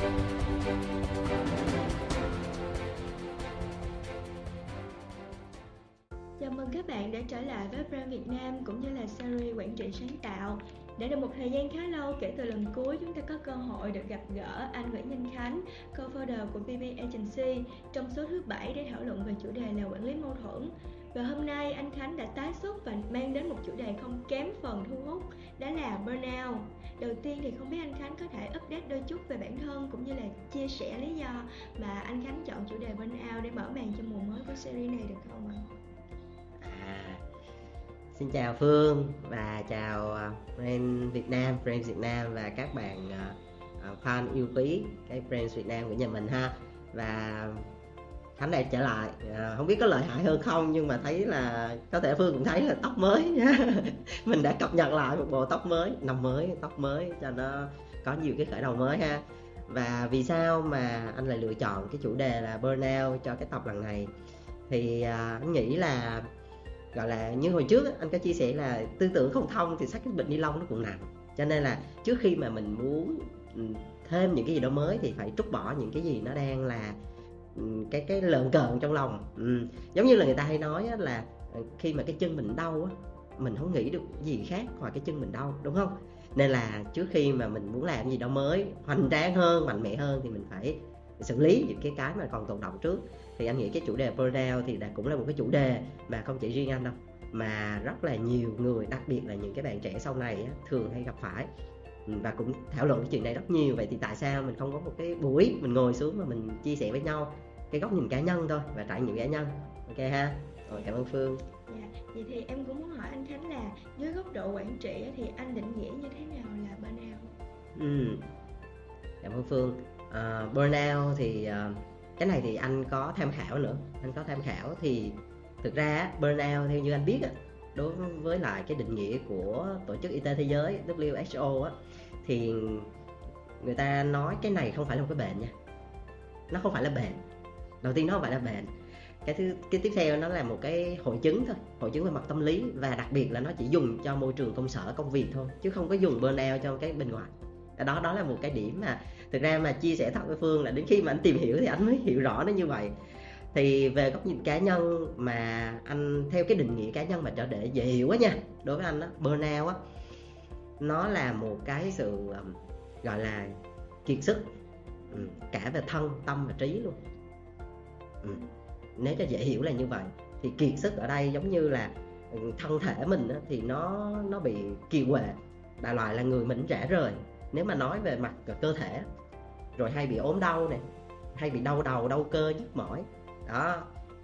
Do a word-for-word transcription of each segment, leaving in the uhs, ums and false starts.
Chào mừng các bạn đã trở lại với Brand Việt Nam cũng như là series quản trị sáng tạo. Đã được một thời gian khá lâu kể từ lần cuối chúng ta có cơ hội được gặp gỡ anh Nguyễn Nhân Khánh, co-founder của pê pê Agency, trong số thứ bảy để thảo luận về chủ đề là quản lý mâu thuẫn. Và hôm nay anh Khánh đã tái xuất và mang đến một chủ đề không kém phần thu hút, đó là burnout. Đầu tiên thì không biết anh Khánh có thể update đôi chút về bản thân cũng như là chia sẻ lý do mà anh Khánh chọn chủ đề burnout để mở màn cho mùa mới của series này được không ạ? À, xin chào Phương và chào Brand Việt Nam, Brand Việt Nam và các bạn uh, fan yêu quý cái Brand Việt Nam của nhà mình ha. Và Khánh đây trở lại, uh, không biết có lợi hại hơn không nhưng mà thấy là có thể Phương cũng thấy là tóc mới nha. Mình đã cập nhật lại một bộ tóc mới, năm mới, tóc mới cho nó có nhiều cái khởi đầu mới ha. Và vì sao mà anh lại lựa chọn cái chủ đề là burnout cho cái tập lần này? Thì uh, anh nghĩ là gọi là như hồi trước anh có chia sẻ là tư tưởng không thông thì xách cái bịch ni lông nó cũng nặng, cho nên là trước khi mà mình muốn thêm những cái gì đó mới thì phải trút bỏ những cái gì nó đang là cái cái lợn cợn trong lòng. Ừ. Giống như là người ta hay nói là khi mà cái chân mình đau mình không nghĩ được gì khác ngoài cái chân mình đau, đúng không? Nên là trước khi mà mình muốn làm gì đó mới, hoành tráng hơn, mạnh mẽ hơn thì mình phải xử lý những cái cái mà còn tồn đọng trước. Thì anh nghĩ cái chủ đề burnout thì đã cũng là một cái chủ đề mà không chỉ riêng anh đâu, mà rất là nhiều người, đặc biệt là những cái bạn trẻ sau này á, thường hay gặp phải và cũng thảo luận cái chuyện này rất nhiều. Vậy thì tại sao mình không có một cái buổi mình ngồi xuống mà mình chia sẻ với nhau cái góc nhìn cá nhân thôi và trải nghiệm cá nhân, ok ha? Rồi, cảm ơn Phương. Dạ, vậy thì em cũng muốn hỏi anh Khánh là dưới góc độ quản trị thì anh định nghĩa như thế nào là burnout? Ừ. Cảm ơn Phương. Uh, burnout thì uh, cái này thì anh có tham khảo nữa, anh có tham khảo thì thực ra burnout theo như anh biết đối với lại cái định nghĩa của Tổ chức Y tế Thế giới W H O á, thì người ta nói cái này không phải là một cái bệnh nha, nó không phải là bệnh. Đầu tiên nó không phải là bệnh. Cái thứ cái tiếp theo nó là một cái hội chứng thôi, hội chứng về mặt tâm lý, và đặc biệt là nó chỉ dùng cho môi trường công sở, công việc thôi, chứ không có dùng burnout cho cái bên ngoài. Đó đó là một cái điểm mà thực ra mà chia sẻ thật với Phương là đến khi mà anh tìm hiểu thì anh mới hiểu rõ nó như vậy. Thì về góc nhìn cá nhân mà anh theo cái định nghĩa cá nhân mà trở để dễ hiểu á nha, đối với anh á, burnout á nó là một cái sự um, gọi là kiệt sức, ừ, cả về thân, tâm và trí luôn. Ừ. Nếu cho dễ hiểu là như vậy thì kiệt sức ở đây giống như là thân thể mình á, thì nó nó bị kiệt quệ, đại loại là người mình rã rời. Nếu mà nói về mặt cơ thể rồi hay bị ốm đau này, hay bị đau đầu, đau cơ, nhức mỏi đó.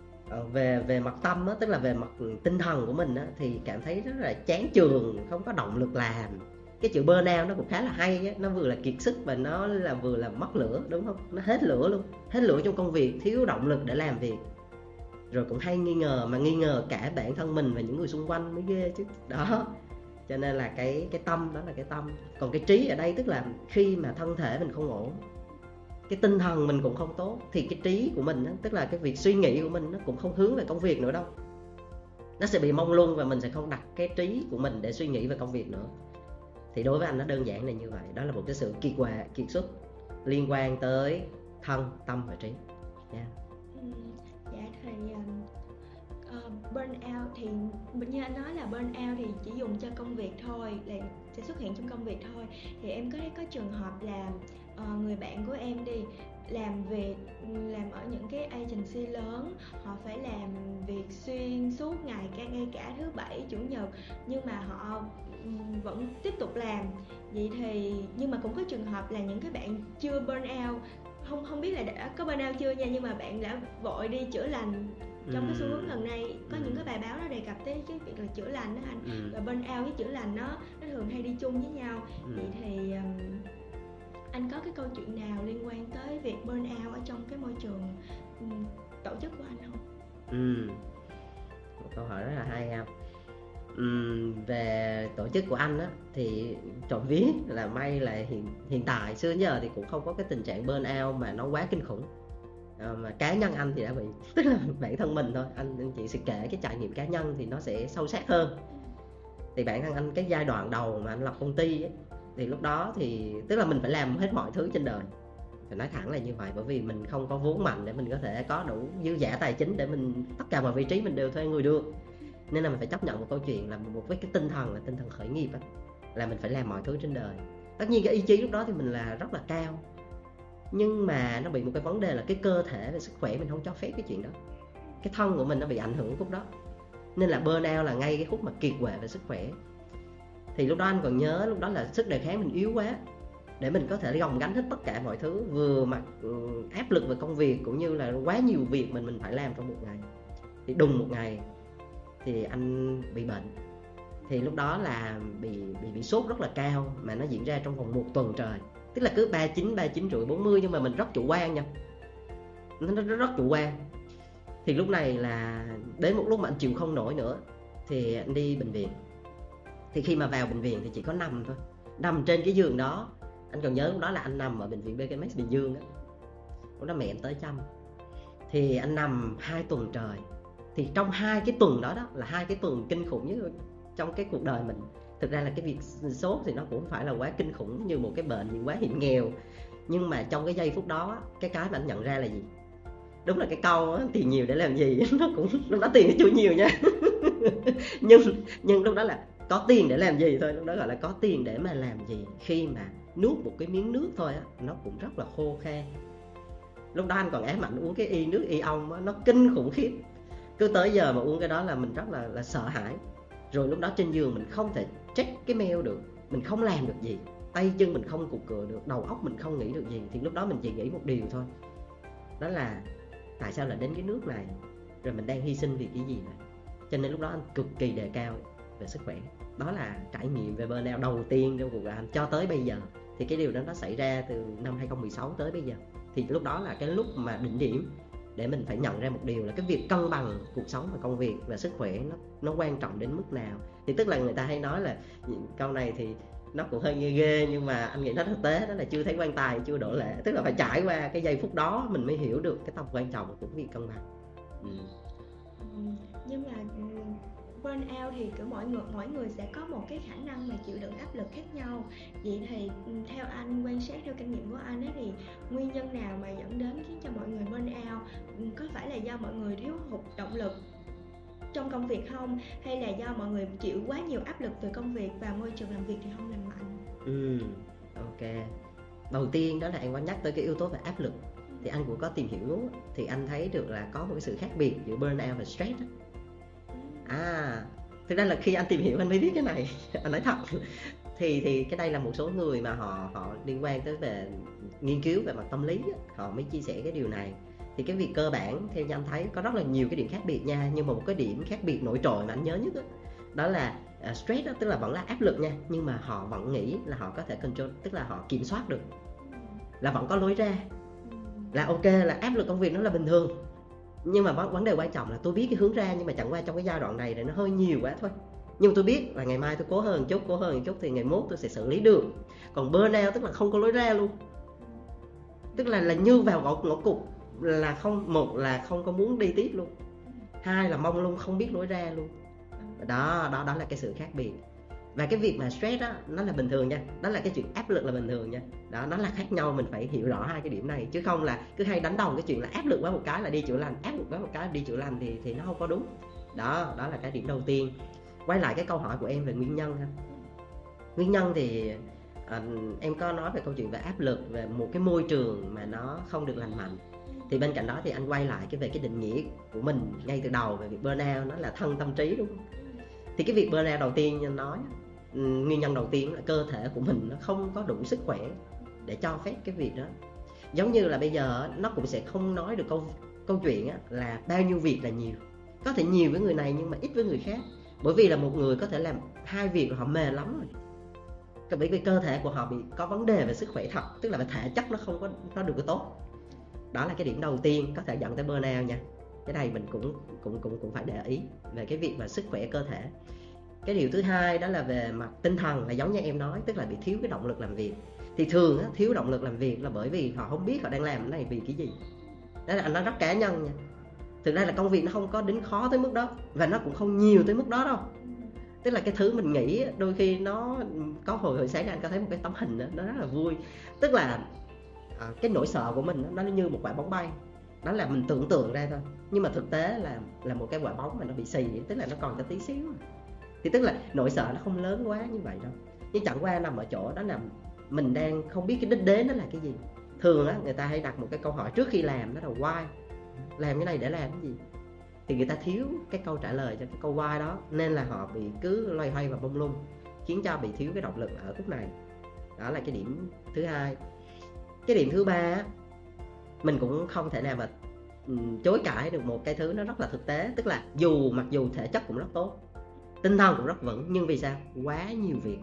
Về về mặt tâm á, tức là về mặt tinh thần của mình á, thì cảm thấy rất là chán chường, không có động lực làm. Cái chữ burnout nó cũng khá là hay á, nó vừa là kiệt sức và nó là vừa là mất lửa, đúng không? Nó hết lửa luôn, hết lửa trong công việc, thiếu động lực để làm việc, rồi cũng hay nghi ngờ, mà nghi ngờ cả bản thân mình và những người xung quanh mới ghê chứ đó. Cho nên là cái cái tâm đó là cái tâm. Còn cái trí ở đây tức là khi mà thân thể mình không ổn, cái tinh thần mình cũng không tốt, thì cái trí của mình đó, tức là cái việc suy nghĩ của mình nó cũng không hướng về công việc nữa đâu, nó sẽ bị mông lung và mình sẽ không đặt cái trí của mình để suy nghĩ về công việc nữa. Thì đối với anh nó đơn giản là như vậy. Đó là một cái sự kiệt quệ, kiệt xuất liên quan tới thân, tâm và trí. Yeah. Ừ, dạ thì uh, burnout thì như anh nói là burnout thì chỉ dùng cho công việc thôi, là sẽ xuất hiện trong công việc thôi. Thì em có thấy có trường hợp là uh, người bạn của em đi làm việc, làm ở những cái agency lớn, họ phải làm việc xuyên suốt ngày, cả ngay cả thứ bảy, chủ nhật, nhưng mà họ vẫn tiếp tục làm. Vậy thì nhưng mà cũng có trường hợp là những cái bạn chưa burn out, không không biết là đã có burnout chưa nha, nhưng mà bạn đã vội đi chữa lành. Trong cái xu hướng gần đây có những cái bài báo nó đề cập tới cái việc là chữa lành đó anh. ừ. Và burn out với chữa lành nó nó thường hay đi chung với nhau. ừ. Vậy thì um, anh có cái câu chuyện nào liên quan tới việc burn out ở trong cái môi trường um, tổ chức của anh không? Ừ, một câu hỏi rất là hay ha. Uhm, về tổ chức của anh á, thì trộm vía là may là hiện, hiện tại xưa giờ thì cũng không có cái tình trạng burn out mà nó quá kinh khủng. À, mà cá nhân anh thì đã bị, tức là bản thân mình thôi, anh, anh chỉ sẽ kể cái trải nghiệm cá nhân thì nó sẽ sâu sắc hơn. Thì bản thân anh cái giai đoạn đầu mà anh lập công ty ấy, thì lúc đó thì tức là mình phải làm hết mọi thứ trên đời, phải nói thẳng là như vậy, bởi vì mình không có vốn mạnh để mình có thể có đủ dư dả tài chính để mình tất cả mọi vị trí mình đều thuê người được. Nên là mình phải chấp nhận một câu chuyện là một với cái tinh thần là tinh thần khởi nghiệp á, là mình phải làm mọi thứ trên đời. Tất nhiên cái ý chí lúc đó thì mình là rất là cao, nhưng mà nó bị một cái vấn đề là cái cơ thể và sức khỏe mình không cho phép cái chuyện đó. Cái thân của mình nó bị ảnh hưởng khúc đó, nên là burnout là ngay cái khúc mà kiệt quệ về sức khỏe. Thì lúc đó anh còn nhớ, lúc đó là sức đề kháng mình yếu quá để mình có thể gồng gánh hết tất cả mọi thứ, vừa mặt áp lực về công việc cũng như là quá nhiều việc mình mình phải làm trong một ngày. Thì đùng một ngày thì anh bị bệnh. Thì lúc đó là bị bị bị sốt rất là cao, mà nó diễn ra trong vòng một tuần trời. Tức là cứ ba mươi chín, ba mươi chín rưỡi, bốn mươi, nhưng mà mình rất chủ quan nha. Nó rất, rất chủ quan. Thì lúc này là đến một lúc mà anh chịu không nổi nữa thì anh đi bệnh viện. Thì khi mà vào bệnh viện thì chỉ có nằm thôi, nằm trên cái giường đó. Anh còn nhớ lúc đó là anh nằm ở bệnh viện bê ca em ét Bình Dương á. Lúc đó mẹ anh tới chăm. Thì anh nằm hai tuần trời. Thì trong hai cái tuần đó đó là hai cái tuần kinh khủng nhất trong cái cuộc đời mình. Thực ra là cái việc sốt thì nó cũng không phải là quá kinh khủng như một cái bệnh gì quá hiểm nghèo. Nhưng mà trong cái giây phút đó, cái cái mà anh nhận ra là gì? Đúng là cái câu á, tiền nhiều để làm gì. Nó cũng, lúc đó tiền thì chưa nhiều nha. nhưng, nhưng lúc đó là có tiền để làm gì thôi. Lúc đó gọi là có tiền để mà làm gì. Khi mà nuốt một cái miếng nước thôi á, nó cũng rất là khô khan. Lúc đó anh còn ám ảnh uống cái y nước y ong á, nó kinh khủng khiếp. Cứ tới giờ mà uống cái đó là mình rất là, là sợ hãi. Rồi lúc đó trên giường mình không thể check cái mail được, mình không làm được gì, tay chân mình không cục cựa được, đầu óc mình không nghĩ được gì. Thì lúc đó mình chỉ nghĩ một điều thôi, đó là tại sao là đến cái nước này, rồi mình đang hy sinh vì cái gì này. Cho nên lúc đó anh cực kỳ đề cao về sức khỏe. Đó là trải nghiệm về burnout đầu tiên trong cuộc đời anh cho tới bây giờ. Thì cái điều đó nó xảy ra từ năm hai không một sáu tới bây giờ. Thì lúc đó là cái lúc mà đỉnh điểm để mình phải nhận ra một điều là cái việc cân bằng cuộc sống và công việc và sức khỏe nó, nó quan trọng đến mức nào. Thì tức là người ta hay nói là câu này thì nó cũng hơi ghê ghê, nhưng mà anh nghĩ nó thực tế, đó là chưa thấy quan tài chưa đổ lệ. Tức là phải trải qua cái giây phút đó mình mới hiểu được cái tầm quan trọng của việc cân bằng. ừ. Nhưng mà burnout thì kiểu mỗi người mỗi người sẽ có một cái khả năng mà chịu đựng áp lực khác nhau. Vậy thì theo anh quan sát, theo kinh nghiệm của anh ấy, thì nguyên nhân nào mà dẫn đến khiến cho mọi người burnout? Có phải là do mọi người thiếu hụt động lực trong công việc không, hay là do mọi người chịu quá nhiều áp lực từ công việc và môi trường làm việc thì không lành mạnh? Ừ, ok. Đầu tiên đó là em có nhắc tới cái yếu tố về áp lực. Thì anh cũng có tìm hiểu, thì anh thấy được là có một cái sự khác biệt giữa burnout và stress. À, thực ra là khi anh tìm hiểu anh mới biết cái này. Anh nói thật. Thì thì cái đây là một số người mà họ họ liên quan tới về nghiên cứu về mặt tâm lý, họ mới chia sẻ cái điều này. Thì cái việc cơ bản theo như anh thấy có rất là nhiều cái điểm khác biệt nha, nhưng mà một cái điểm khác biệt nổi trội mà anh nhớ nhất đó, đó là uh, stress đó, tức là vẫn là áp lực nha, nhưng mà họ vẫn nghĩ là họ có thể control, tức là họ kiểm soát được, là vẫn có lối ra, là ok, là áp lực công việc nó là bình thường. Nhưng mà vấn đề quan trọng là tôi biết cái hướng ra, nhưng mà chẳng qua trong cái giai đoạn này thì nó hơi nhiều quá thôi. Nhưng mà tôi biết là ngày mai tôi cố hơn một chút, cố hơn một chút thì ngày mốt tôi sẽ xử lý được. Còn burnout tức là không có lối ra luôn, tức là là như vào ngõ, ngõ cụt, là không, một là không có muốn đi tiếp luôn, hai là mong luôn không biết lối ra luôn. Đó, đó, đó là cái sự khác biệt. Và cái việc mà stress đó, nó là bình thường nha. Đó là cái chuyện áp lực là bình thường nha. Đó, nó là khác nhau, mình phải hiểu rõ hai cái điểm này. Chứ không là cứ hay đánh đồng cái chuyện là áp lực quá một cái là đi chữa lành, áp lực quá một cái là đi chữa lành thì, thì nó không có đúng. Đó, đó là cái điểm đầu tiên. Quay lại cái câu hỏi của em về nguyên nhân ha. Nguyên nhân thì à, em có nói về câu chuyện về áp lực, về một cái môi trường mà nó không được lành mạnh. Thì bên cạnh đó thì anh quay lại cái về cái định nghĩa của mình ngay từ đầu về việc burnout, nó là thân tâm trí, đúng không? Thì cái việc burnout đầu tiên như anh nói, nguyên nhân đầu tiên là cơ thể của mình nó không có đủ sức khỏe để cho phép cái việc đó. Giống như là bây giờ nó cũng sẽ không nói được câu câu chuyện là bao nhiêu việc là nhiều. Có thể nhiều với người này nhưng mà ít với người khác. Bởi vì là một người có thể làm hai việc rồi họ mệt lắm rồi. Bởi vì cơ thể của họ bị có vấn đề về sức khỏe thật, tức là về thể chất nó không có nó được có tốt. Đó là cái điểm đầu tiên có thể dẫn tới burnout nha. Cái này mình cũng cũng cũng cũng phải để ý về cái việc mà sức khỏe cơ thể. Cái điều thứ hai đó là về mặt tinh thần, là giống như em nói, tức là bị thiếu cái động lực làm việc. Thì thường á, thiếu động lực làm việc là bởi vì họ không biết họ đang làm cái này vì cái gì. Đó là anh nói rất cá nhân nha. Thực ra là công việc nó không có đến khó tới mức đó, và nó cũng không nhiều tới mức đó đâu. Tức là cái thứ mình nghĩ đôi khi nó có hồi hồi sáng anh có thấy một cái tấm hình đó, nó rất là vui. Tức là à, cái nỗi sợ của mình nó như một quả bóng bay, đó là mình tưởng tượng ra thôi, nhưng mà thực tế là là một cái quả bóng mà nó bị xì, tức là nó còn có tí xíu, thì tức là nỗi sợ nó không lớn quá như vậy đâu, nhưng chẳng qua nằm ở chỗ đó là mình đang không biết cái đích đến nó là cái gì. Thường á người ta hay đặt một cái câu hỏi trước khi làm, đó là why, làm cái này để làm cái gì, thì người ta thiếu cái câu trả lời cho cái câu why đó, nên là họ bị cứ loay hoay và bông lung, khiến cho bị thiếu cái động lực ở khúc này. Đó là cái điểm thứ hai. Cái điểm thứ ba, mình cũng không thể nào mà chối cãi được một cái thứ nó rất là thực tế, tức là dù mặc dù thể chất cũng rất tốt, tinh thần cũng rất vững, nhưng vì sao? Quá nhiều việc.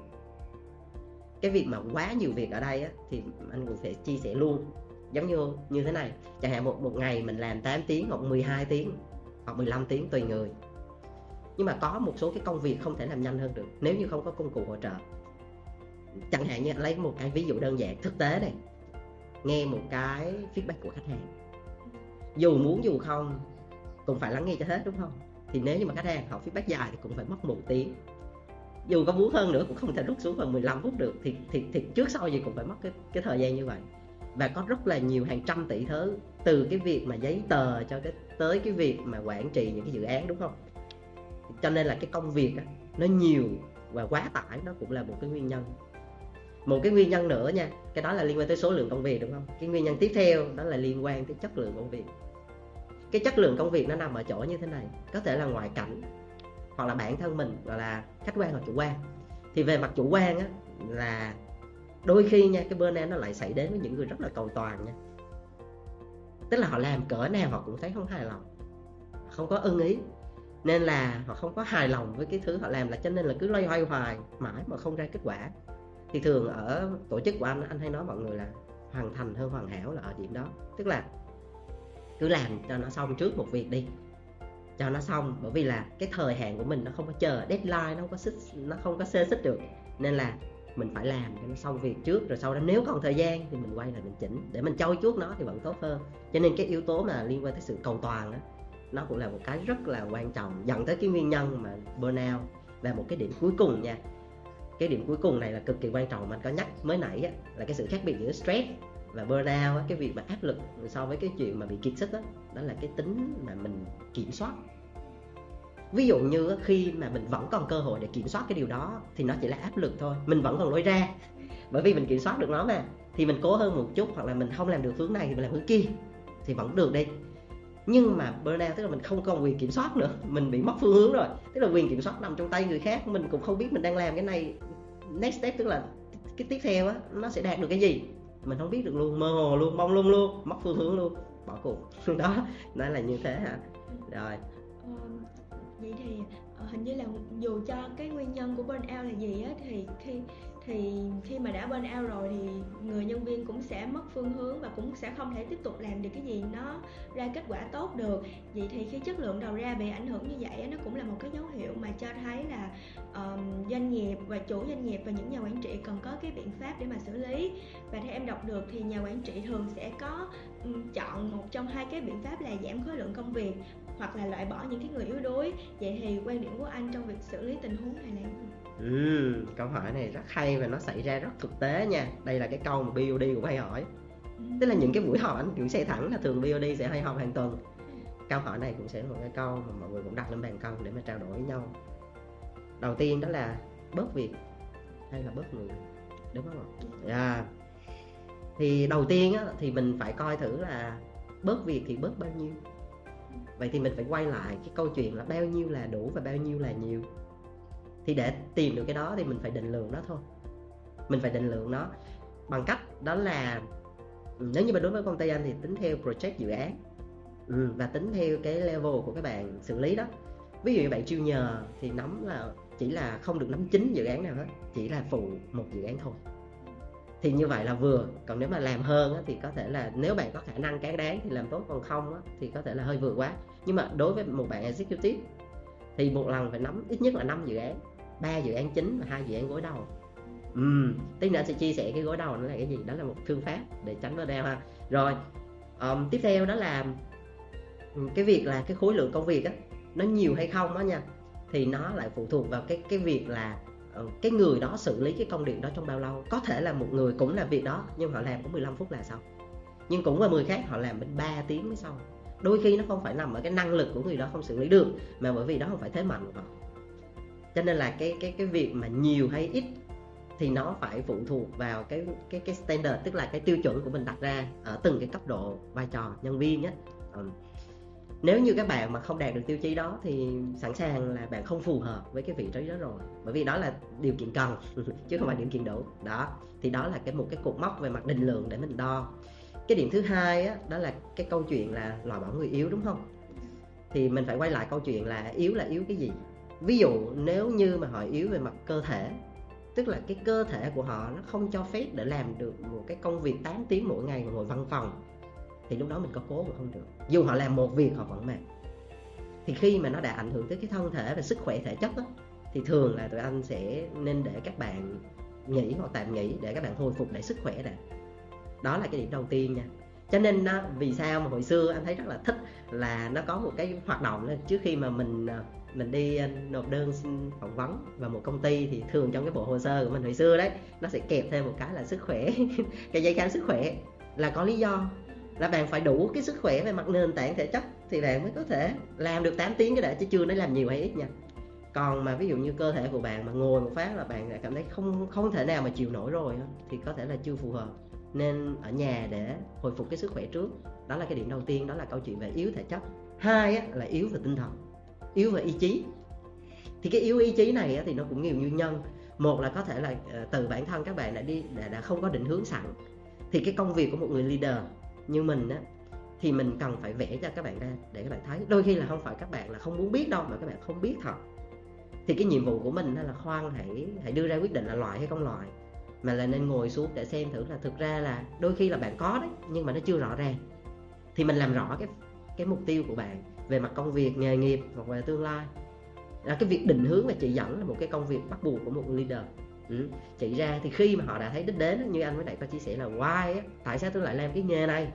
Cái việc mà quá nhiều việc ở đây á, thì anh cũng phải chia sẻ luôn, giống như như thế này, chẳng hạn một, một ngày mình làm tám tiếng hoặc mười hai tiếng hoặc mười lăm tiếng tùy người, nhưng mà có một số cái công việc không thể làm nhanh hơn được nếu như không có công cụ hỗ trợ. Chẳng hạn như lấy một cái ví dụ đơn giản thực tế này, nghe một cái feedback của khách hàng, dù muốn dù không cũng phải lắng nghe cho hết, đúng không? Thì nếu như mà khách hàng họ feedback dài thì cũng phải mất một tiếng, dù có muốn hơn nữa cũng không thể rút xuống vào mười lăm phút được, thì, thì, thì trước sau gì cũng phải mất cái, cái thời gian như vậy. Và có rất là nhiều, hàng trăm tỷ thứ, từ cái việc mà giấy tờ cho cái tới cái việc mà quản trị những cái dự án, đúng không? Cho nên là cái công việc á, nó nhiều và quá tải, nó cũng là một cái nguyên nhân. Một cái nguyên nhân nữa nha, cái đó là liên quan tới số lượng công việc, đúng không? Cái nguyên nhân tiếp theo đó là liên quan tới chất lượng công việc. Cái chất lượng công việc nó nằm ở chỗ như thế này, có thể là ngoại cảnh hoặc là bản thân mình, gọi là khách quan hoặc chủ quan. Thì về mặt chủ quan á, là đôi khi nha, cái burnout nó lại xảy đến với những người rất là cầu toàn nha. Tức là họ làm cỡ nào họ cũng thấy không hài lòng, không có ưng ý, nên là họ không có hài lòng với cái thứ họ làm, là cho nên là cứ loay hoay hoài mãi mà không ra kết quả. Thì thường ở tổ chức của anh, anh hay nói mọi người là hoàn thành hơn hoàn hảo là ở điểm đó. Tức là cứ làm cho nó xong trước một việc đi, cho nó xong, bởi vì là cái thời hạn của mình nó không có chờ deadline, nó không có xích, nó không có xê xích được, nên là mình phải làm cho nó xong việc trước, rồi sau đó nếu còn thời gian thì mình quay lại mình chỉnh để mình trau chuốt nó thì vẫn tốt hơn. Cho nên cái yếu tố mà liên quan tới sự cầu toàn đó, nó cũng là một cái rất là quan trọng, dẫn tới cái nguyên nhân mà burnout. Và một cái điểm cuối cùng nha, cái điểm cuối cùng này là cực kỳ quan trọng mà anh có nhắc mới nãy á, là cái sự khác biệt giữa stress và burnout á, cái việc mà áp lực so với cái chuyện mà bị kiệt sức đó, đó là cái tính mà mình kiểm soát. Ví dụ như khi mà mình vẫn còn cơ hội để kiểm soát cái điều đó thì nó chỉ là áp lực thôi, mình vẫn còn lối ra, bởi vì mình kiểm soát được nó mà, thì mình cố hơn một chút, hoặc là mình không làm được hướng này thì mình làm hướng kia thì vẫn được đi. Nhưng mà burnout tức là mình không còn quyền kiểm soát nữa, mình bị mất phương hướng rồi, tức là quyền kiểm soát nằm trong tay người khác, mình cũng không biết mình đang làm cái này next step, tức là cái tiếp theo á, nó sẽ đạt được cái gì mình không biết được luôn, mơ hồ luôn, mông lung luôn, mất phương hướng luôn, bỏ cuộc. Đó, nó là như thế hả? Rồi. Ờ, vậy thì uh, hình như là dù cho cái nguyên nhân của burnout là gì á, thì khi thì khi mà đã burnout rồi thì người nhân viên cũng sẽ mất phương hướng và cũng sẽ không thể tiếp tục làm được cái gì nó ra kết quả tốt được. Vậy thì khi chất lượng đầu ra bị ảnh hưởng như vậy, nó cũng là một cái dấu hiệu mà cho thấy là um, doanh nghiệp và chủ doanh nghiệp và những nhà quản trị cần có cái biện pháp để mà xử lý. Và theo em đọc được thì nhà quản trị thường sẽ có um, chọn một trong hai cái biện pháp là giảm khối lượng công việc hoặc là loại bỏ những cái người yếu đuối. Vậy thì quan điểm của anh trong việc xử lý tình huống này là gì? Ừ, câu hỏi này rất hay và nó xảy ra rất thực tế nha. Đây là cái câu mà bê ô đê cũng hay hỏi. ừ. Tức là những cái buổi họp anh cũng xe thẳng là thường bê ô đê sẽ hay họp hàng tuần. Câu hỏi này cũng sẽ là một cái câu mà mọi người cũng đặt lên bàn cân để mà trao đổi với nhau. Đầu tiên đó là bớt việc hay là bớt người, đúng không ạ? Yeah. Thì đầu tiên á, thì mình phải coi thử là bớt việc thì bớt bao nhiêu. Vậy thì mình phải quay lại cái câu chuyện là bao nhiêu là đủ và bao nhiêu là nhiều. Thì để tìm được cái đó thì mình phải định lượng nó thôi. Mình phải định lượng nó bằng cách đó là, nếu như mà đối với công ty anh thì tính theo project dự án, ừ, và tính theo cái level của các bạn xử lý đó. Ví dụ như bạn junior thì nắm là chỉ là không được nắm chính dự án nào hết, chỉ là phụ một dự án thôi, thì như vậy là vừa. Còn nếu mà làm hơn á, thì có thể là nếu bạn có khả năng cán đáng thì làm tốt, còn không á, thì có thể là hơi vừa quá. Nhưng mà đối với một bạn executive thì một lần phải nắm ít nhất là năm dự án, ba dự án chính và hai dự án gối đầu. Ừ, tí nữa anh sẽ chia sẻ cái gối đầu nó là cái gì, đó là một phương pháp để tránh burnout ha. Rồi, um, tiếp theo đó là cái việc là cái khối lượng công việc á, nó nhiều hay không á nha, thì nó lại phụ thuộc vào cái cái việc là uh, cái người đó xử lý cái công việc đó trong bao lâu. Có thể là một người cũng làm việc đó nhưng họ làm có mười lăm phút là xong, nhưng cũng là mười khác họ làm bên ba tiếng mới xong. Đôi khi nó không phải nằm ở cái năng lực của người đó không xử lý được, mà bởi vì đó không phải thế mạnh của họ. Cho nên là cái cái cái việc mà nhiều hay ít thì nó phải phụ thuộc vào cái cái cái standard, tức là cái tiêu chuẩn của mình đặt ra ở từng cái cấp độ vai trò nhân viên nhé. Ừ. Nếu như các bạn mà không đạt được tiêu chí đó thì sẵn sàng là bạn không phù hợp với cái vị trí đó rồi, bởi vì đó là điều kiện cần chứ không phải điều kiện đủ. Đó thì đó là cái một cái cột mốc về mặt định lượng để mình đo. Cái điểm thứ hai á, đó là cái câu chuyện là loại bỏ người yếu, đúng không? Thì mình phải quay lại câu chuyện là yếu là yếu cái gì. Ví dụ nếu như mà họ yếu về mặt cơ thể, tức là cái cơ thể của họ nó không cho phép để làm được một cái công việc tám tiếng mỗi ngày ngồi văn phòng, thì lúc đó mình có cố mà không được. Dù họ làm một việc họ vẫn mệt. Thì khi mà nó đã ảnh hưởng tới cái thân thể và sức khỏe thể chất đó, thì thường là tụi anh sẽ nên để các bạn nghỉ hoặc tạm nghỉ để các bạn hồi phục lại sức khỏe đã. Đó là cái điểm đầu tiên nha. Cho nên đó, vì sao mà hồi xưa anh thấy rất là thích là nó có một cái hoạt động là trước khi mà mình mình đi nộp đơn xin phỏng vấn vào một công ty, thì thường trong cái bộ hồ sơ của mình hồi xưa đấy, nó sẽ kẹp thêm một cái là sức khỏe cái giấy khám sức khỏe, là có lý do là bạn phải đủ cái sức khỏe về mặt nền tảng thể chất thì bạn mới có thể làm được tám tiếng cái đã, chứ chưa nói làm nhiều hay ít nha. Còn mà ví dụ như cơ thể của bạn mà ngồi một phát là bạn lại cảm thấy không không thể nào mà chịu nổi rồi thì có thể là chưa phù hợp, nên ở nhà để hồi phục cái sức khỏe trước. Đó là cái điểm đầu tiên, đó là câu chuyện về yếu thể chất. Hai á, là yếu về tinh thần, yếu về ý chí. Thì cái yếu ý chí này á, thì nó cũng nhiều nguyên nhân. Một là có thể là từ bản thân các bạn đã đi đã, đã không có định hướng sẵn. Thì cái công việc của một người leader như mình á, thì mình cần phải vẽ cho các bạn ra để các bạn thấy. Đôi khi là không phải các bạn là không muốn biết đâu, mà các bạn không biết thật. Thì cái nhiệm vụ của mình là khoan hãy hãy đưa ra quyết định là loại hay không loại, mà là nên ngồi xuống để xem thử là thực ra là đôi khi là bạn có đấy, nhưng mà nó chưa rõ ràng. Thì mình làm rõ cái cái mục tiêu của bạn về mặt công việc, nghề nghiệp hoặc về tương lai. Là cái việc định hướng và chỉ dẫn là một cái công việc bắt buộc của một leader. Ừ. Chỉ ra thì khi mà họ đã thấy đích đến, như anh mới nãy có chia sẻ là why á, tại sao tôi lại làm cái nghề này,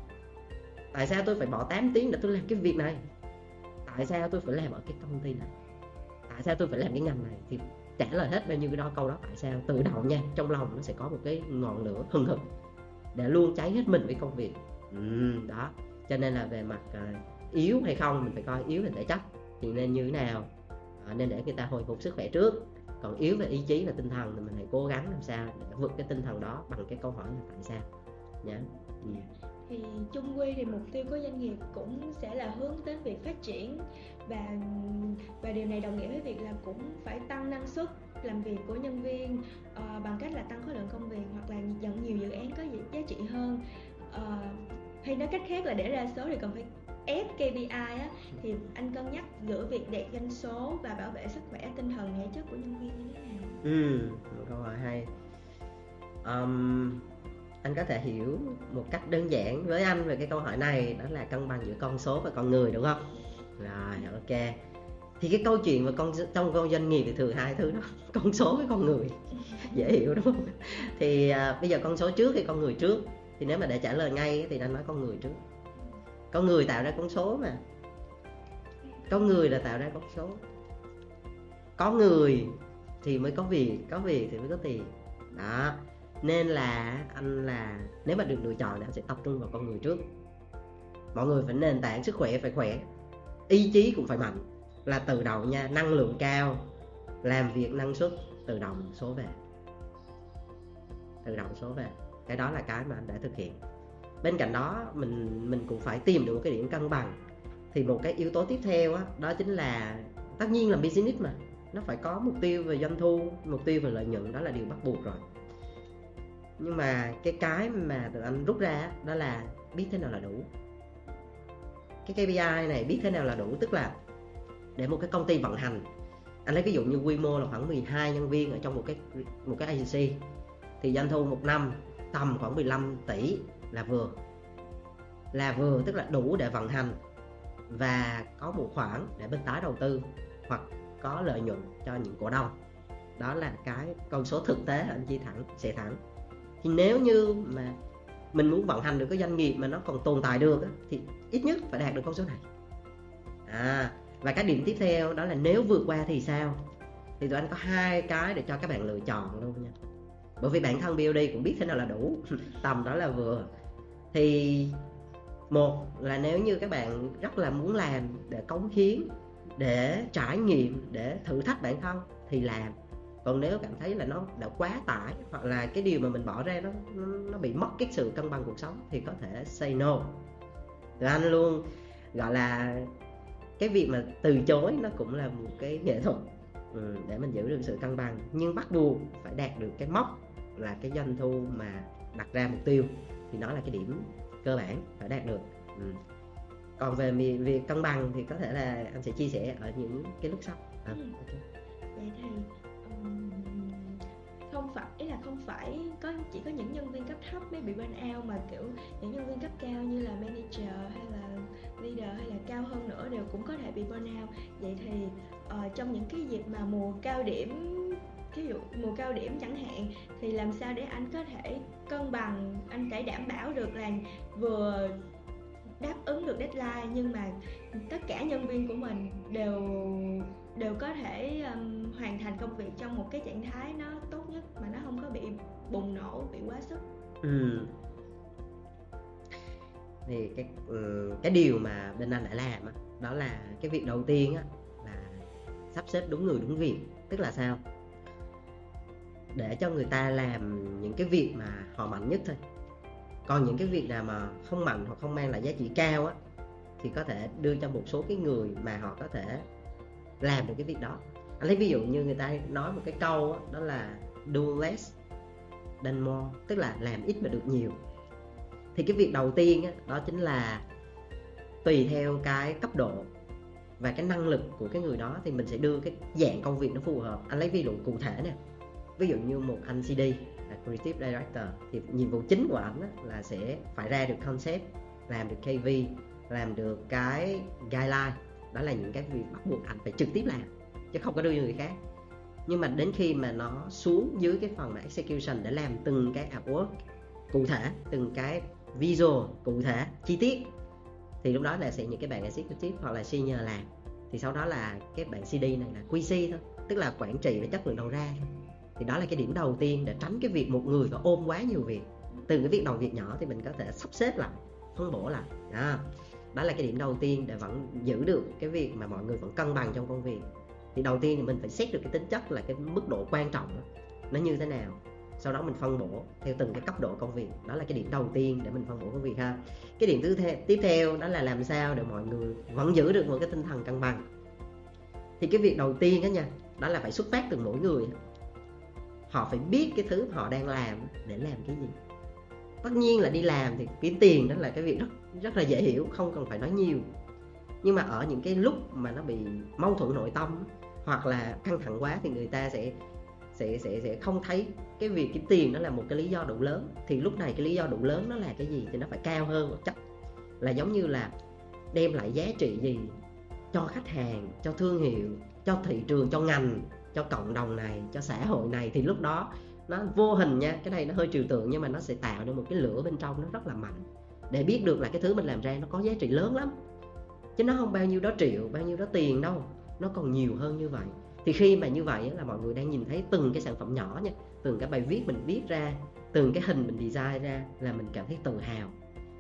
tại sao tôi phải bỏ tám tiếng để tôi làm cái việc này, tại sao tôi phải làm ở cái công ty này, tại sao tôi phải làm cái ngành này, thì trả lời hết bao nhiêu cái đó câu đó tại sao từ đầu nha, trong lòng nó sẽ có một cái ngọn lửa hừng hực để luôn cháy hết mình với công việc. Ừ, đó cho nên là về mặt uh, yếu hay không, mình phải coi yếu về thể chất thì nên như thế nào, uh, nên để người ta hồi phục sức khỏe trước. Còn yếu về ý chí và tinh thần thì mình hãy cố gắng làm sao để vượt cái tinh thần đó bằng cái câu hỏi là tại sao nhé. Yeah. Yeah. Thì chung quy thì mục tiêu của doanh nghiệp cũng sẽ là hướng đến việc phát triển, và và điều này đồng nghĩa với việc là cũng phải tăng năng suất làm việc của nhân viên uh, bằng cách là tăng khối lượng công việc hoặc là nhận nhiều dự án có giá trị hơn. Uh, hay nói cách khác là để ra số thì cần phải ép ca pê i á, thì anh cân nhắc giữa việc đạt doanh số và bảo vệ sức khỏe tinh thần thể chất của nhân viên như thế nào? Ừ, một câu hỏi hay. Um, anh có thể hiểu một cách đơn giản với anh về cái câu hỏi này, đó là cân bằng giữa con số và con người, đúng không? Rồi, ok. Thì cái câu chuyện mà con trong con doanh nghiệp thì thường hai thứ đó, con số với con người. Dễ hiểu đúng không? Thì à, bây giờ con số trước hay con người trước? Thì nếu mà để trả lời ngay thì anh nói con người trước. Con người tạo ra con số mà. Con người là tạo ra con số. Có người thì mới có việc, có việc thì mới có tiền. Đó. Nên là anh là nếu mà được lựa chọn thì anh sẽ tập trung vào con người trước. Mọi người phải nền tảng sức khỏe phải khỏe, ý chí cũng phải mạnh, là từ đầu nha, năng lượng cao, làm việc năng suất, tự động số về. Tự động số về. Cái đó là cái mà anh đã thực hiện. Bên cạnh đó mình mình cũng phải tìm được một cái điểm cân bằng. Thì một cái yếu tố tiếp theo đó, đó chính là tất nhiên là business mà, nó phải có mục tiêu về doanh thu, mục tiêu về lợi nhuận, đó là điều bắt buộc rồi. Nhưng mà cái cái mà tụi anh rút ra đó là biết thế nào là đủ. Cái ca pê i này biết thế nào là đủ, tức là để một cái công ty vận hành, anh lấy ví dụ như quy mô là khoảng mười hai nhân viên ở trong một cái một cái agency, thì doanh thu một năm tầm khoảng mười lăm tỷ là vừa. Là vừa tức là đủ để vận hành và có một khoản để bên tái đầu tư hoặc có lợi nhuận cho những cổ đông. Đó là cái con số thực tế anh chia thẳng, sẽ thẳng. Thì nếu như mà mình muốn vận hành được cái doanh nghiệp mà nó còn tồn tại được thì ít nhất phải đạt được con số này. À, và cái điểm tiếp theo đó là nếu vượt qua thì sao? Thì tụi anh có hai cái để cho các bạn lựa chọn luôn nha. Bởi vì bản thân bê o đê cũng biết thế nào là đủ, tầm đó là vừa. Thì một là nếu như các bạn rất là muốn làm để cống hiến, để trải nghiệm, để thử thách bản thân thì làm. Còn nếu cảm thấy là nó đã quá tải, hoặc là cái điều mà mình bỏ ra nó nó bị mất cái sự cân bằng cuộc sống, thì có thể say no. Rồi anh luôn gọi là cái việc mà từ chối nó cũng là một cái nghệ thuật, ừ, để mình giữ được sự cân bằng. Nhưng bắt buộc phải đạt được cái mốc là cái doanh thu mà đặt ra mục tiêu, thì nó là cái điểm cơ bản phải đạt được. ừ. Còn về việc cân bằng thì có thể là anh sẽ chia sẻ ở những cái lúc sau. à, ừ. okay. Vậy thì um, không phải ý là không phải có chỉ có những nhân viên cấp thấp mới bị burnout, mà kiểu những nhân viên cấp cao như là manager hay là leader hay là cao hơn nữa đều cũng có thể bị burnout. Vậy thì uh, trong những cái dịp mà mùa cao điểm, ví dụ mùa cao điểm chẳng hạn, thì làm sao để anh có thể cân bằng, anh phải đảm bảo được là vừa đáp ứng được deadline nhưng mà tất cả nhân viên của mình đều đều có thể um, hoàn thành công việc trong một cái trạng thái nó tốt nhất, mà nó không có bị bùng nổ, bị quá sức. ừ. Thì cái cái điều mà bên anh đã làm đó, đó là cái việc đầu tiên đó, là sắp xếp đúng người đúng việc. Tức là sao? Để cho người ta làm những cái việc mà họ mạnh nhất thôi. Còn những cái việc nào mà không mạnh hoặc không mang lại giá trị cao á, thì có thể đưa cho một số cái người mà họ có thể làm được cái việc đó. Anh lấy ví dụ như người ta nói một cái câu đó, đó là do less than more, tức là làm ít mà được nhiều. Thì cái việc đầu tiên đó, đó chính là tùy theo cái cấp độ và cái năng lực của cái người đó thì mình sẽ đưa cái dạng công việc nó phù hợp. Anh lấy ví dụ cụ thể nè, ví dụ như một anh xê đê là Creative Director, thì nhiệm vụ chính của anh là sẽ phải ra được concept, làm được ca vê, làm được cái guideline. Đó là những cái việc bắt buộc anh phải trực tiếp làm, chứ không có đưa cho người khác. Nhưng mà đến khi mà nó xuống dưới cái phần mà execution để làm từng cái artwork cụ thể, từng cái visual cụ thể, chi tiết, thì lúc đó là sẽ những cái bạn executive hoặc là senior làm. Thì sau đó là cái bạn xê đê này là quy xê thôi, tức là quản trị và chất lượng đầu ra. Thì đó là cái điểm đầu tiên để tránh cái việc một người có ôm quá nhiều việc. Từ cái việc đầu việc nhỏ thì mình có thể sắp xếp lại, phân bổ lại. Đó, đó là cái điểm đầu tiên để vẫn giữ được cái việc mà mọi người vẫn cân bằng trong công việc. Thì đầu tiên thì mình phải xét được cái tính chất là cái mức độ quan trọng đó, nó như thế nào. Sau đó mình phân bổ theo từng cái cấp độ công việc. Đó là cái điểm đầu tiên để mình phân bổ công việc ha. Cái điểm thứ the- tiếp theo đó là làm sao để mọi người vẫn giữ được một cái tinh thần cân bằng. Thì cái việc đầu tiên đó nha, đó là phải xuất phát từ mỗi người. Họ phải biết cái thứ họ đang làm để làm cái gì. Tất nhiên là đi làm thì kiếm tiền, đó là cái việc rất rất là dễ hiểu, không cần phải nói nhiều. Nhưng mà ở những cái lúc mà nó bị mâu thuẫn nội tâm hoặc là căng thẳng quá thì người ta sẽ sẽ sẽ sẽ không thấy cái việc kiếm tiền nó là một cái lý do đủ lớn. Thì lúc này cái lý do đủ lớn nó là cái gì thì nó phải cao hơn một chút. Là giống như là đem lại giá trị gì cho khách hàng, cho thương hiệu, cho thị trường, cho ngành, cho cộng đồng này, cho xã hội này. Thì lúc đó nó vô hình nha, cái này nó hơi trừu tượng nhưng mà nó sẽ tạo nên một cái lửa bên trong nó rất là mạnh, để biết được là cái thứ mình làm ra nó có giá trị lớn lắm, chứ nó không bao nhiêu đó triệu, bao nhiêu đó tiền đâu, nó còn nhiều hơn như vậy. Thì khi mà như vậy là mọi người đang nhìn thấy từng cái sản phẩm nhỏ nha, từng cái bài viết mình viết ra, từng cái hình mình design ra là mình cảm thấy tự hào.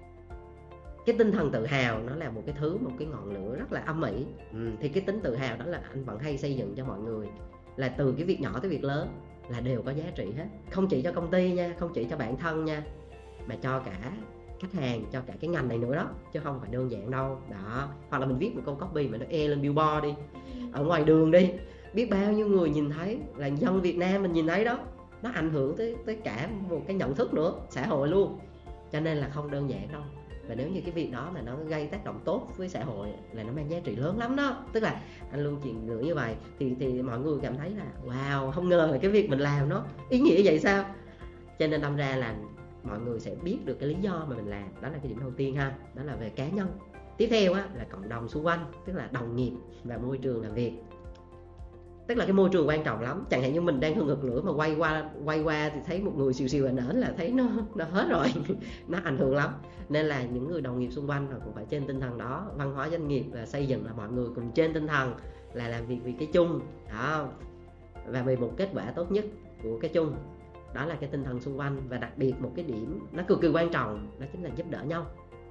Cái tinh thần tự hào nó là một cái thứ, một cái ngọn lửa rất là âm ỉ. ừ, Thì cái tính tự hào đó là anh vẫn hay xây dựng cho mọi người, là từ cái việc nhỏ tới việc lớn là đều có giá trị hết. Không chỉ cho công ty nha, không chỉ cho bản thân nha, mà cho cả khách hàng, cho cả cái ngành này nữa đó, chứ không phải đơn giản đâu. Đó, hoặc là mình viết một câu copy mà nó e lên billboard đi, ở ngoài đường đi, biết bao nhiêu người nhìn thấy, là dân Việt Nam mình nhìn thấy đó, nó ảnh hưởng tới tới cả một cái nhận thức nữa, xã hội luôn. Cho nên là không đơn giản đâu. Và nếu như cái việc đó mà nó gây tác động tốt với xã hội là nó mang giá trị lớn lắm đó. Tức là anh luôn truyền lửa như vậy thì thì mọi người cảm thấy là wow, không ngờ là cái việc mình làm nó ý nghĩa vậy sao. Cho nên đâm ra là mọi người sẽ biết được cái lý do mà mình làm. Đó là cái điểm đầu tiên ha, đó là về cá nhân. Tiếp theo á, là cộng đồng xung quanh, tức là đồng nghiệp và môi trường làm việc. Tức là cái môi trường quan trọng lắm. Chẳng hạn như mình đang hừng hực lửa mà quay qua quay qua thì thấy một người xìu xìu ảnh ảnh là thấy nó nó hết rồi nó ảnh hưởng lắm. Nên là những người đồng nghiệp xung quanh họ cũng phải trên tinh thần đó. Văn hóa doanh nghiệp là xây dựng là mọi người cùng trên tinh thần là làm việc vì cái chung đó, và vì một kết quả tốt nhất của cái chung. đó là cái tinh thần xung quanh. Và đặc biệt một cái điểm nó cực kỳ quan trọng đó chính là giúp đỡ nhau.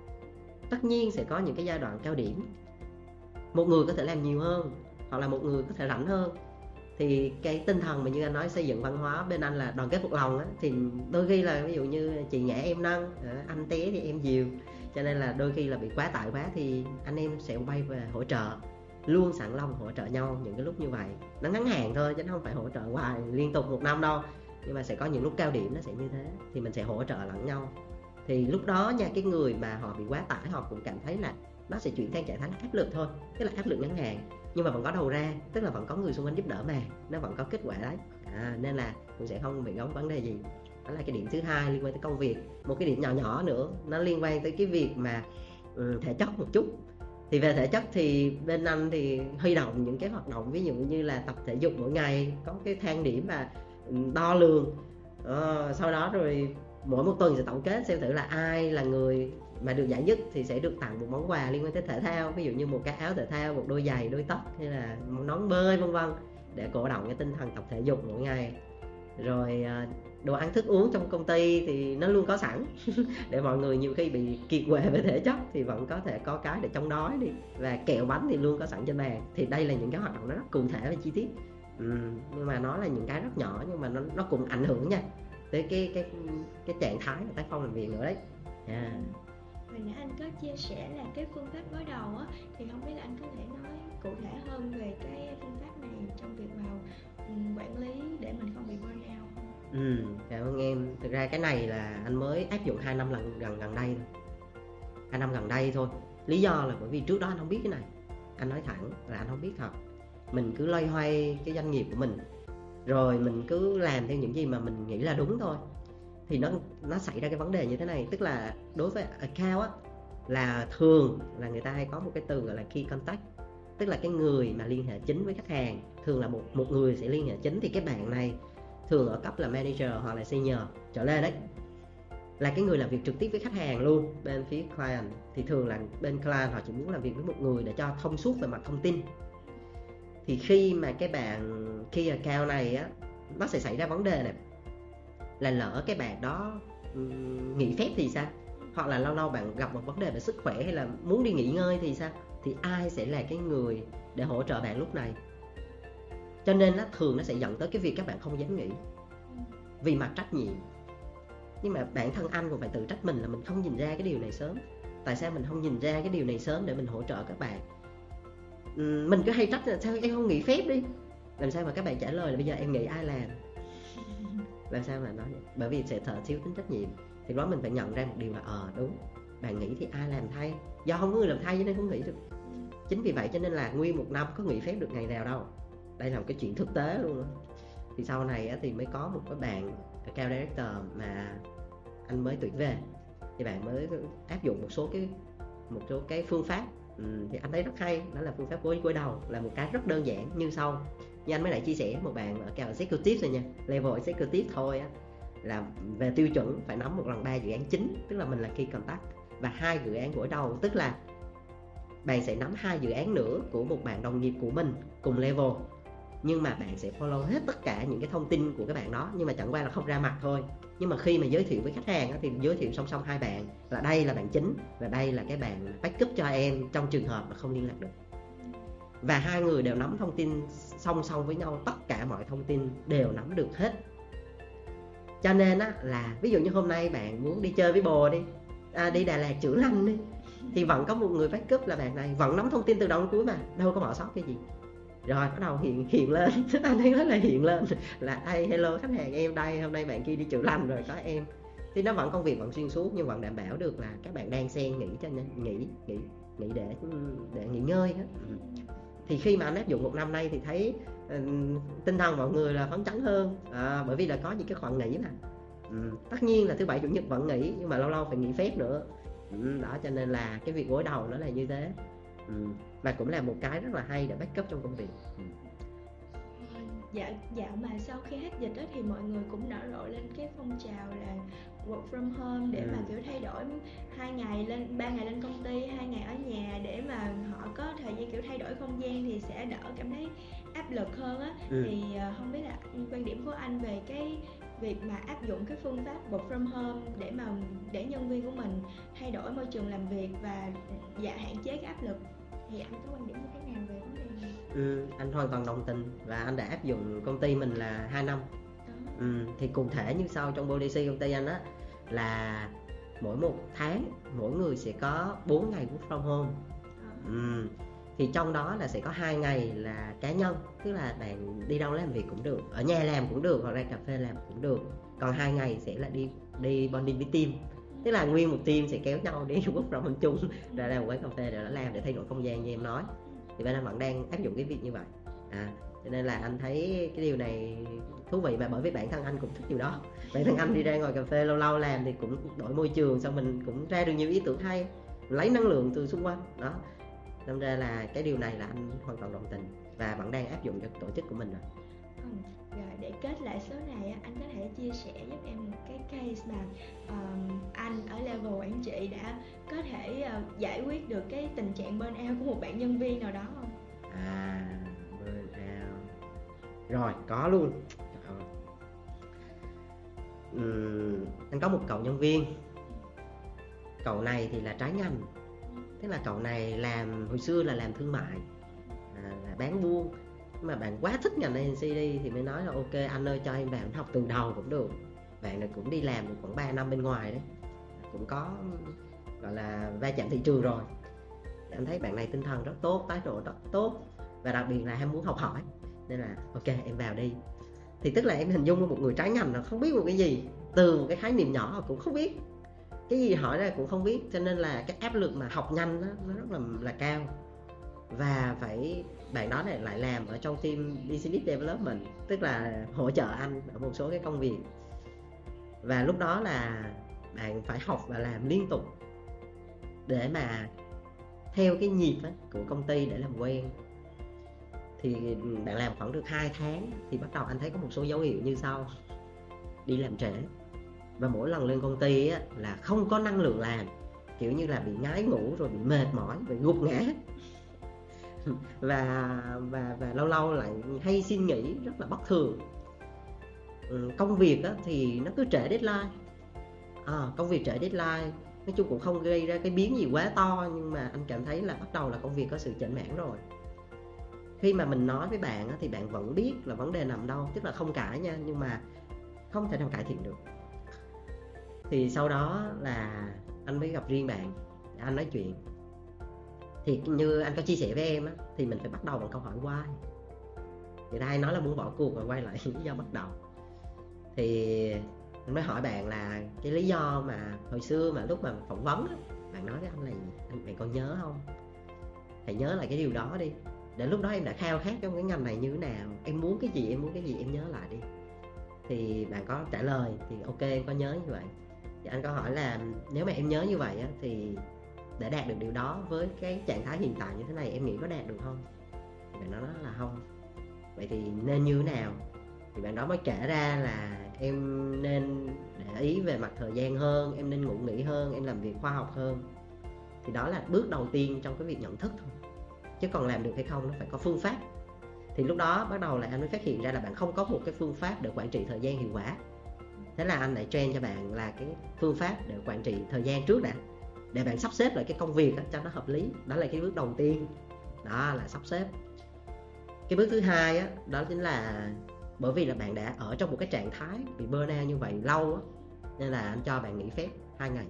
Tất nhiên sẽ có những cái giai đoạn cao điểm, một người có thể làm nhiều hơn hoặc là một người có thể rảnh hơn, thì cái tinh thần mà như anh nói xây dựng văn hóa bên anh là đoàn kết một lòng á, thì đôi khi là ví dụ như chị ngã em nâng, anh té thì em dìu, cho nên là đôi khi là bị quá tải quá thì anh em sẽ bay về hỗ trợ, luôn sẵn lòng hỗ trợ nhau những cái lúc như vậy. Nó ngắn hạn thôi chứ nó không phải hỗ trợ hoài liên tục một năm đâu, nhưng mà sẽ có những lúc cao điểm nó sẽ như thế, thì mình sẽ hỗ trợ lẫn nhau. Thì lúc đó nha, cái người mà họ bị quá tải họ cũng cảm thấy là nó sẽ chuyển sang trạng thái áp lực thôi, tức là áp lực ngắn hạn nhưng mà vẫn có đầu ra, tức là vẫn có người xung quanh giúp đỡ mà nó vẫn có kết quả đấy, à, nên là cũng sẽ không bị có vấn đề gì. Đó là cái điểm thứ hai liên quan tới công việc. Một cái điểm nhỏ nhỏ nữa nó liên quan tới cái việc mà um, thể chất một chút. Thì về thể chất thì bên anh thì huy động những cái hoạt động ví dụ như là tập thể dục mỗi ngày, có cái thang điểm mà đo lường, ờ, sau đó rồi mỗi một tuần sẽ tổng kết xem thử là ai là người mà được giải nhất thì sẽ được tặng một món quà liên quan tới thể thao, ví dụ như một cái áo thể thao, một đôi giày, đôi tất hay là một nón bơi vân vân, để cổ động cái tinh thần tập thể dục mỗi ngày. Rồi đồ ăn thức uống trong công ty thì nó luôn có sẵn để mọi người nhiều khi bị kiệt quệ về thể chất thì vẫn có thể có cái để chống đói đi, và kẹo bánh thì luôn có sẵn trên bàn. Thì đây là những cái hoạt động nó rất cụ thể và chi tiết, ừ, nhưng mà nó là những cái rất nhỏ nhưng mà nó nó cũng ảnh hưởng nha tới cái cái cái trạng thái và tác phong làm việc nữa đấy. Yeah. Hồi nãy anh có chia sẻ là cái phương pháp gối đầu á, thì không biết là anh có thể nói cụ thể hơn về cái phương pháp này trong việc vào um, quản lý để mình không bị burnout không? Ừ, cảm ơn em. Thực ra cái này là anh mới áp dụng hai năm lần gần gần đây thôi. Hai năm gần đây thôi. Lý do là bởi vì trước đó anh không biết cái này. Anh nói thẳng là anh không biết thật. Mình cứ loay hoay cái doanh nghiệp của mình, rồi mình cứ làm theo những gì mà mình nghĩ là đúng thôi. Thì nó nó xảy ra cái vấn đề như thế này, tức là đối với account á, là thường là người ta hay có một cái từ gọi là key contact, tức là cái người mà liên hệ chính với khách hàng, thường là một một người sẽ liên hệ chính. Thì cái bạn này thường ở cấp là manager hoặc là senior trở lên đấy, là cái người làm việc trực tiếp với khách hàng luôn bên phía client. Thì thường là bên client họ chỉ muốn làm việc với một người để cho thông suốt về mặt thông tin. Thì khi mà cái bạn key account này á, nó sẽ xảy ra vấn đề này, là lỡ cái bạn đó um, nghỉ phép thì sao, hoặc là lâu lâu bạn gặp một vấn đề về sức khỏe hay là muốn đi nghỉ ngơi thì sao, thì ai sẽ là cái người để hỗ trợ bạn lúc này. Cho nên nó thường nó sẽ dẫn tới cái việc các bạn không dám nghỉ vì mặt trách nhiệm. Nhưng mà bản thân anh cũng phải tự trách mình là mình không nhìn ra cái điều này sớm. Tại sao mình không nhìn ra cái điều này sớm để mình hỗ trợ các bạn? uhm, Mình cứ hay trách là sao em không nghỉ phép đi, làm sao mà các bạn trả lời là bây giờ em nghỉ ai làm, làm sao mà nói vậy? Bởi vì sẽ thở thiếu tính trách nhiệm. Thì đó mình phải nhận ra một điều là ờ à, đúng, bạn nghỉ thì ai làm thay, do không có người làm thay cho nên không nghỉ được. Chính vì vậy cho nên là nguyên một năm có nghỉ phép được ngày nào đâu. Đây là một cái chuyện thực tế luôn đó. Thì sau này á, thì mới có một cái bạn account director mà anh mới tuyển về, thì bạn mới áp dụng một số cái một số cái phương pháp, ừ, thì anh thấy rất hay. Đó là phương pháp gối gối đầu, là một cái rất đơn giản như sau. Như anh mới lại chia sẻ, một bạn ở cao executive rồi nha, level executive thôi á, là về tiêu chuẩn phải nắm một lần ba dự án chính, tức là mình là key contact, và hai dự án gối đầu, tức là bạn sẽ nắm hai dự án nữa của một bạn đồng nghiệp của mình cùng level, nhưng mà bạn sẽ follow hết tất cả những cái thông tin của các bạn đó, nhưng mà chẳng qua là không ra mặt thôi. Nhưng mà khi mà giới thiệu với khách hàng á, thì giới thiệu song song hai bạn, là đây là bạn chính và đây là cái bạn backup cho em trong trường hợp mà không liên lạc được. Và hai người đều nắm thông tin song song với nhau, tất cả mọi thông tin đều nắm được hết. Cho nên á, là ví dụ như hôm nay bạn muốn đi chơi với bồ đi, à, đi Đà Lạt chữa lành đi, thì vẫn có một người backup là bạn này, vẫn nắm thông tin từ đầu đến cuối mà, đâu có bỏ sót cái gì. Rồi bắt đầu hiện hiện lên anh thấy nói là hiện lên là hey, hello khách hàng em đây, hôm nay bạn kia đi chữa lành rồi có em. Thì nó vẫn công việc vẫn xuyên suốt, nhưng vẫn đảm bảo được là các bạn đang xen nghỉ cho nên nghỉ nghỉ nghỉ để để nghỉ ngơi đó. Thì khi mà anh áp dụng một năm nay thì thấy uh, tinh thần mọi người là phấn chấn hơn, à, bởi vì là có những cái khoảng nghỉ mà, ừ, tất nhiên là thứ bảy chủ nhật vẫn nghỉ nhưng mà lâu lâu phải nghỉ phép nữa, ừ, đó cho nên là cái việc gối đầu nó là như thế, ừ, và cũng là một cái rất là hay để backup trong công việc. ừ. Dạ, dạo mà sau khi hết dịch đó thì mọi người cũng nở rộ lên cái phong trào là work from home để ừ. mà kiểu thay đổi hai ngày lên ba ngày lên công ty, hai ngày ở nhà, để mà họ có thời gian kiểu thay đổi không gian thì sẽ đỡ cảm thấy áp lực hơn á. ừ. Thì uh, không biết là quan điểm của anh về cái việc mà áp dụng cái phương pháp work from home để mà để nhân viên của mình thay đổi môi trường làm việc và dạ hạn chế cái áp lực, thì anh có quan điểm như thế nào về vấn đề này? Ừ, anh hoàn toàn đồng tình và anh đã áp dụng công ty mình là hai năm. Ừ, thì cụ thể như sau, trong policy công ty anh á là mỗi một tháng mỗi người sẽ có bốn ngày work from home. Ừ, thì trong đó là sẽ có hai ngày là cá nhân, tức là bạn đi đâu làm việc cũng được, ở nhà làm cũng được hoặc ra cà phê làm cũng được. Còn hai ngày sẽ là đi đi bonding với team, tức là nguyên một team sẽ kéo nhau đi work from home chung ra ra một quán cà phê để nó làm, để thay đổi không gian như em nói. Thì bên anh vẫn đang áp dụng cái việc như vậy. À, cho nên là anh thấy cái điều này thú vị, và bởi vì bản thân anh cũng thích điều đó. Bản thân anh đi ra ngồi cà phê lâu lâu làm thì cũng đổi môi trường, xong mình cũng ra được nhiều ý tưởng hay, lấy năng lượng từ xung quanh đó. Nên ra là cái điều này là anh hoàn toàn đồng tình và vẫn đang áp dụng cho tổ chức của mình rồi. Ừ. Rồi để kết lại số này, anh có thể chia sẻ giúp em một cái case mà um, anh ở level quản trị đã có thể uh, giải quyết được cái tình trạng burnout của một bạn nhân viên nào đó không? À, burnout. Rồi, có luôn. Uhm, anh có một cậu nhân viên. Cậu này thì là trái ngành. Tức là cậu này làm, hồi xưa là làm thương mại, à, là bán buôn. Nhưng mà bạn quá thích ngành a en xê đi thì mới nói là ok anh ơi cho em vào học từ đầu cũng được. Bạn này cũng đi làm được khoảng ba năm bên ngoài đấy, cũng có gọi là va chạm thị trường rồi. Anh thấy bạn này tinh thần rất tốt, thái độ rất tốt và đặc biệt là ham muốn học hỏi, nên là ok em vào đi. Thì tức là em hình dung một người trái ngành là không biết một cái gì, từ một cái khái niệm nhỏ cũng không biết, cái gì hỏi ra cũng không biết, cho nên là cái áp lực mà học nhanh đó, nó rất là là cao. Và phải bạn đó này lại làm ở trong team business development, tức là hỗ trợ anh ở một số cái công việc. Và lúc đó là bạn phải học và làm liên tục để mà theo cái nhịp á, của công ty để làm quen. Thì bạn làm khoảng được hai tháng thì bắt đầu anh thấy có một số dấu hiệu như sau. Đi làm trễ, và mỗi lần lên công ty á, là không có năng lượng làm, kiểu như là bị ngái ngủ rồi bị mệt mỏi, bị gục ngã. và, và, và lâu lâu lại hay xin nghỉ rất là bất thường. Ừ, công việc á, thì nó cứ trễ deadline. À, công việc trễ deadline nói chung cũng không gây ra cái biến gì quá to, nhưng mà anh cảm thấy là bắt đầu là công việc có sự chểnh mảng rồi. Khi mà mình nói với bạn á, thì bạn vẫn biết là vấn đề nằm đâu, tức là không cãi nha, nhưng mà không thể nào cải thiện được. Thì sau đó là anh mới gặp riêng bạn để anh nói chuyện. Thì như anh có chia sẻ với em á, thì mình phải bắt đầu bằng câu hỏi why. Người ta hay nói là muốn bỏ cuộc rồi quay lại lý do bắt đầu. Thì anh mới hỏi bạn là cái lý do mà hồi xưa mà lúc mà phỏng vấn á, bạn nói với anh là gì? Anh, bạn còn nhớ không? Hãy nhớ lại cái điều đó đi, để lúc đó em đã khao khát trong cái ngành này như thế nào, em muốn cái gì, em muốn cái gì em nhớ lại đi. Thì bạn có trả lời thì ok em có nhớ như vậy. Thì anh có hỏi là nếu mà em nhớ như vậy á, thì để đạt được điều đó với cái trạng thái hiện tại như thế này em nghĩ có đạt được không? Thì bạn nói là không. Vậy thì nên như thế nào? Thì bạn đó mới kể ra là em nên để ý về mặt thời gian hơn, em nên ngủ nghỉ hơn, em làm việc khoa học hơn. Thì đó là bước đầu tiên trong cái việc nhận thức thôi, chứ còn làm được hay không nó phải có phương pháp. Thì lúc đó bắt đầu là anh mới phát hiện ra là bạn không có một cái phương pháp để quản trị thời gian hiệu quả. Thế là anh lại train cho bạn là cái phương pháp để quản trị thời gian trước đã, để bạn sắp xếp lại cái công việc cho nó hợp lý. Đó là cái bước đầu tiên, đó là sắp xếp. Cái bước thứ hai á, đó chính là bởi vì là bạn đã ở trong một cái trạng thái bị burnout như vậy lâu á, nên là anh cho bạn nghỉ phép hai ngày,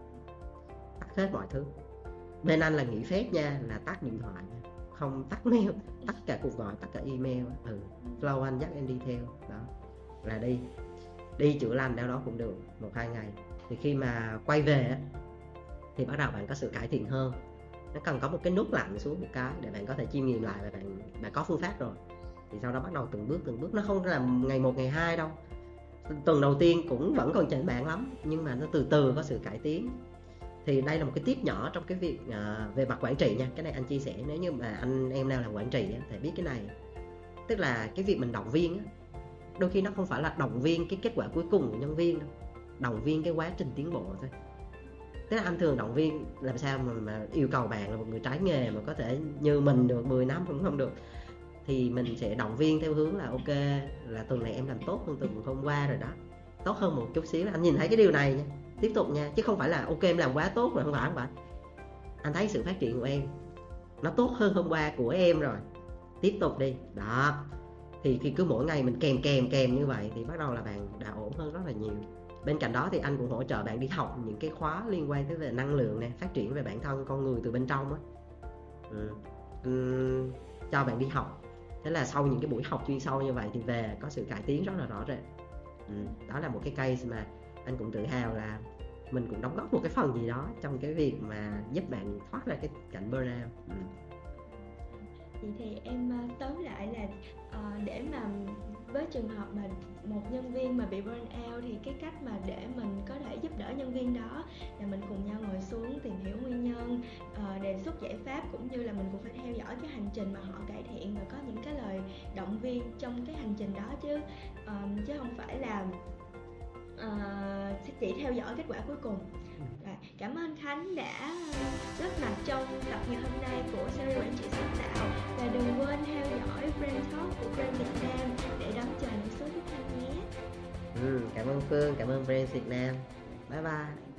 tắt hết mọi thứ. Bên anh là nghỉ phép nha, là tắt điện thoại, không tắt mail, tắt cả cuộc gọi, tắt cả email. Ừ, flow anh dắt em đi theo đó, là đi đi chữa lành đâu đó cũng được một hai ngày. Thì khi mà quay về á, thì bắt đầu bạn có sự cải thiện hơn. Nó cần có một cái nút lạnh xuống một cái để bạn có thể chiêm nghiệm lại, và bạn bạn có phương pháp rồi. Thì sau đó bắt đầu từng bước từng bước, nó không là ngày một ngày hai đâu. Tuần đầu tiên cũng vẫn còn chênh bạn lắm, nhưng mà nó từ từ có sự cải tiến. Thì đây là một cái tip nhỏ trong cái việc uh, về mặt quản trị nha. Cái này anh chia sẻ nếu như mà anh em nào làm quản trị á, thì biết cái này. Tức là cái việc mình động viên á, đôi khi nó không phải là động viên cái kết quả cuối cùng của nhân viên đâu, động viên cái quá trình tiến bộ thôi. Tức là anh thường động viên làm sao mà, mà yêu cầu bạn là một người trái nghề mà có thể như mình được mười năm cũng không được. thì mình sẽ động viên theo hướng là ok, là tuần này em làm tốt hơn tuần hôm qua rồi đó, tốt hơn một chút xíu, anh nhìn thấy cái điều này nha, tiếp tục nha, chứ không phải là ok em làm quá tốt rồi, không phải không phải anh thấy sự phát triển của em nó tốt hơn hôm qua của em rồi, tiếp tục đi đó. Thì thì cứ mỗi ngày mình kèm kèm kèm như vậy thì bắt đầu là bạn đã ổn hơn rất là nhiều. Bên cạnh đó thì anh cũng hỗ trợ bạn đi học những cái khóa liên quan tới về năng lượng nè, phát triển về bản thân con người từ bên trong á. Ừ. Uhm, cho bạn đi học, thế là sau những cái buổi học chuyên sâu như vậy thì về có sự cải tiến rất là rõ rệt. Ừ. Đó là một cái case mà anh cũng tự hào là mình cũng đóng góp một cái phần gì đó trong cái việc mà giúp bạn thoát ra cái cảnh burnout. Ừ. Vậy thì em uh, tóm lại là uh, để mà với trường hợp mà một nhân viên mà bị burn out thì cái cách mà để mình có thể giúp đỡ nhân viên đó là mình cùng nhau ngồi xuống tìm hiểu nguyên nhân, uh, đề xuất giải pháp, cũng như là mình cũng phải theo dõi cái hành trình mà họ cải thiện và có những cái lời động viên trong cái hành trình đó chứ uh, chứ không phải là uh, chỉ theo dõi kết quả cuối cùng. Và cảm ơn Khánh đã góp mặt trong tập ngày hôm nay của series Quản trị sáng tạo, và đừng quên theo dõi Brand Talk của Brand Việt Nam để đón chờ những số tiếp theo nhé. Ừ, cảm ơn Phương, cảm ơn Brand Việt Nam. Bye bye.